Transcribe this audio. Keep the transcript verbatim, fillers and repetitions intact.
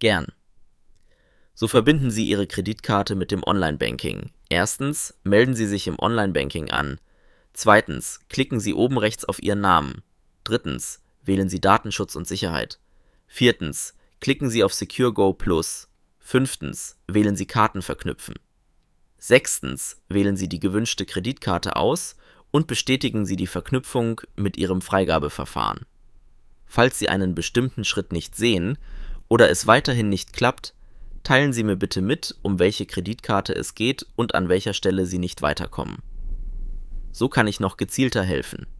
gern. So verbinden Sie Ihre Kreditkarte mit dem Online-Banking. Erstens, melden Sie sich im Online-Banking an. Zweitens, klicken Sie oben rechts auf Ihren Namen. Drittens, wählen Sie Datenschutz und Sicherheit. Viertens, klicken Sie auf Secure Go Plus. Fünftens, wählen Sie Karten verknüpfen. Sechstens, wählen Sie die gewünschte Kreditkarte aus und bestätigen Sie die Verknüpfung mit Ihrem Freigabeverfahren. Falls Sie einen bestimmten Schritt nicht sehen oder es weiterhin nicht klappt, teilen Sie mir bitte mit, um welche Kreditkarte es geht und an welcher Stelle Sie nicht weiterkommen. So kann ich noch gezielter helfen.